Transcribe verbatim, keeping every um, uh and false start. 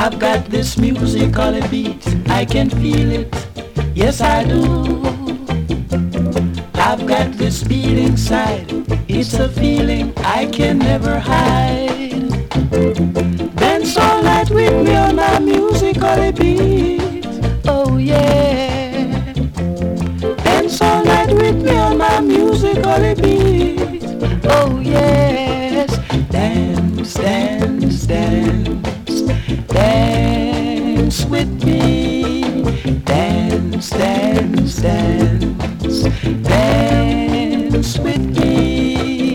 I've got this musical beat, I can feel it, yes I do. I've got this beat inside, it's a feeling I can never hide. Dance all night with me on my musical beat, oh yeah. Dance all night with me on my musical beat, oh yes. Dance, dance, dance, dance with me. Dance, dance, dance, dance with me.